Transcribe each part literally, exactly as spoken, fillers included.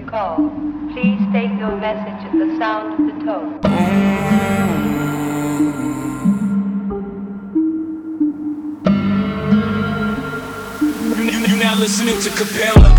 call. Please take your message at the sound of the tone. You're now listening to Capella.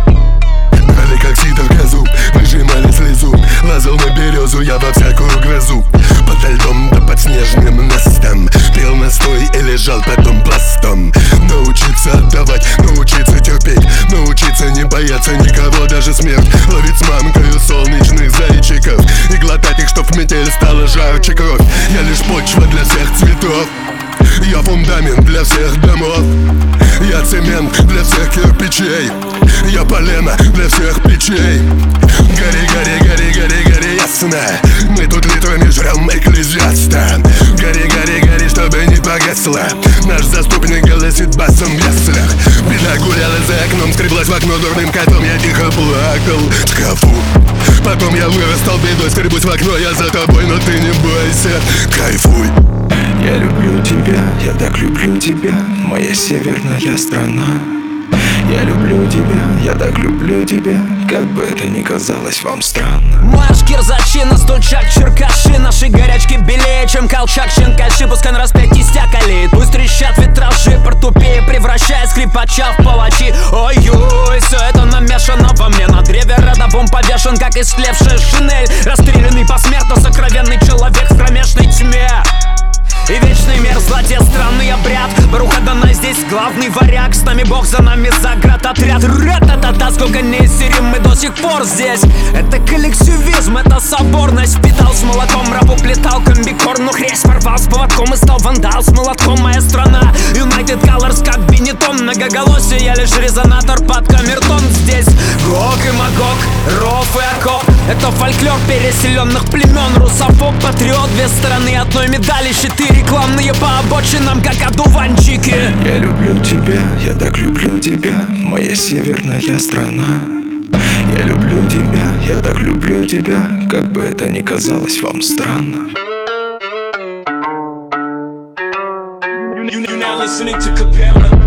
Брали как сито в газу, выжимали слезу. Лазал на березу, я во всякую грозу. Подо льдом да под снежным настом пил настой и лежал потом пластом. Научиться отдавать, научиться терпеть, научиться не бояться никого, даже смерть. Ловить с мамкою солнечных зайчиков и глотать их, чтоб в метель стала жарче кровь. Я лишь почва для всех цветов, я фундамент для всех домов, я цемент для всех кирпичей, я полено для всех печей. Гори, гори, гори, гори, гори, ясно. Мы тут литрами жрем экклезиаста. Гори, гори, гори, чтобы не погасло. Наш заступник голосит басом в яслях. Беда гуляла за окном, скреблась в окно дурным котом. Я тихо плакал в шкафу. Потом я вырастал бедой, скребусь в окно, я за тобой, но ты не бойся, кайфуй. Я люблю тебя, я так люблю тебя, моя северная страна. Я люблю тебя, я так люблю тебя, как бы это ни казалось вам странно. Марш, кирзачина, стучак, черкаши. Наши горячки белее, чем колчак, щенкаши. Пускай на распять кистяк олеет, пусть трещат витражи. Портупея превращая скрипача в палачи. Ой-ой, все это намешано во мне. На древе родовом повешен, как истлевшая шинель. Расстрелянный посмертно, сокровенный человек в кромешной тьме. И вечный мир, злодей, странный обряд. Баруха Данай здесь главный варяг. С нами Бог, за нами заградотряд. Ра-та-та-та, сколько не серим, мы до сих пор здесь. Это коллективизм, это соборность. Впитал с молоком, рабу плетал комбикорн. Ну хресь порвал с поводком и стал вандал с молотком. Моя страна, United Colors, как Бенетон. Многоголосие, я лишь резонатор под камертон. Здесь Гог и Магог, ров и окоп. Это фольклор переселенных племен. Русофоб, патриот, две стороны одной медали. Щиты рекламные по обочинам, как одуванчики. Я люблю тебя, я так люблю тебя, моя северная страна. Я люблю тебя, я так люблю тебя, как бы это ни казалось вам странно. You're now listening to Capella.